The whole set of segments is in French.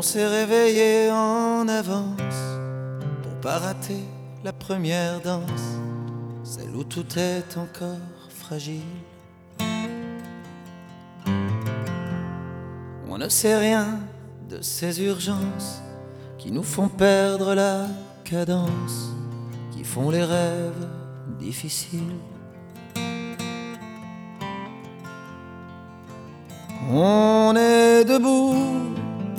On s'est réveillé en avance pour pas rater la première danse, celle où tout est encore fragile. On ne sait rien de ces urgences qui nous font perdre la cadence, qui font les rêves difficiles. On est debout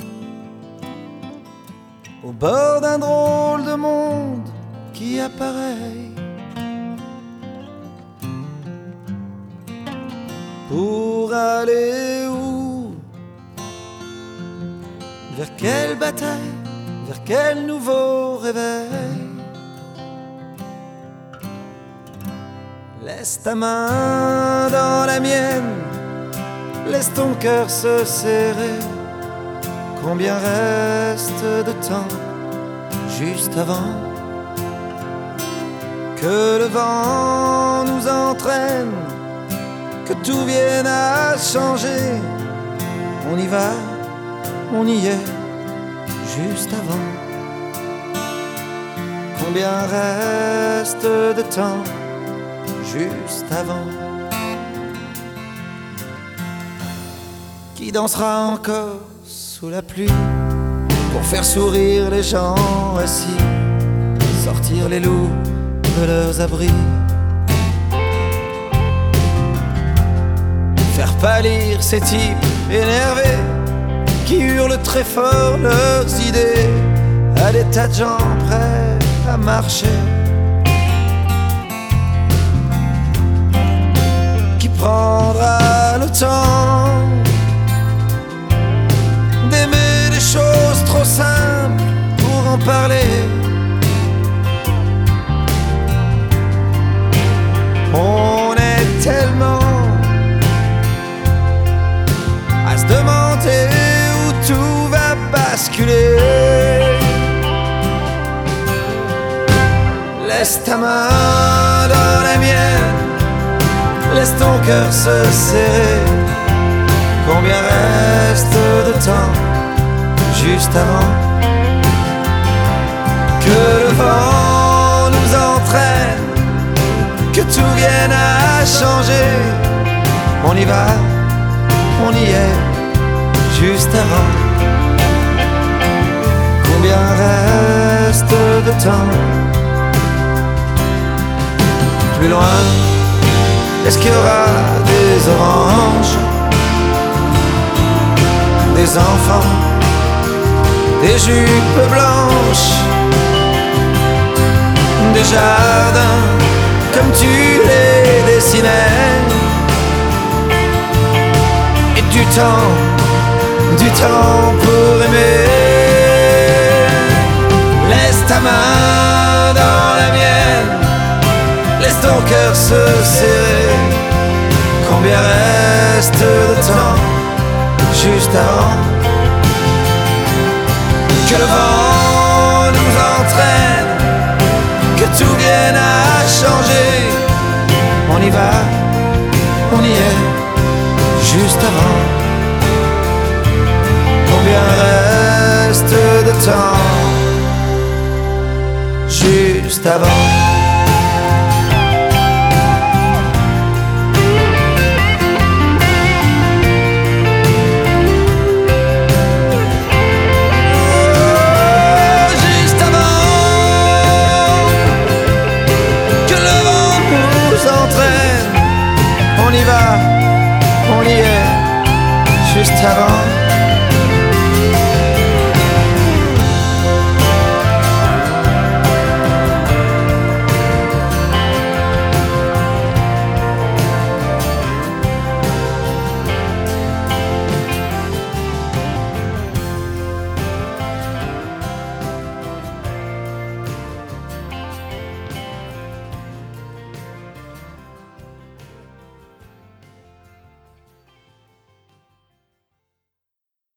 au bord d'un drôle de monde qui apparaît. Pour aller où? Vers quelle bataille? Vers quel nouveau réveil? Laisse ta main dans la mienne, laisse ton cœur se serrer. Combien reste de temps juste avant que le vent nous entraîne, que tout vienne à changer? On y va, on y est, juste avant. Combien reste de temps juste avant? Qui dansera encore sous la pluie pour faire sourire les gens assis, sortir les loups de leurs abris, faire pâlir ces types énervés qui hurlent très fort leurs idées à des tas de gens prêts à marcher? Qui prendra le temps d'aimer des choses trop simples pour en parler? On est tellement à se demander où tout va basculer. Laisse ta main dans la mienne, laisse ton cœur se serrer. Combien reste de temps juste avant que le vent nous entraîne, que tout vienne à changer? On y va, on y est, juste avant. Combien reste de temps plus loin? Est-ce qu'il y aura des oranges, des enfants, des jupes blanches, des jardins comme tu les dessinais, et du temps pour aimer? Laisse ta main dans la mienne, laisse ton cœur se serrer. Combien reste de temps juste avant que le vent nous entraîne, que tout vienne à changer? On y va, on y est, juste avant. Combien reste de temps juste avant?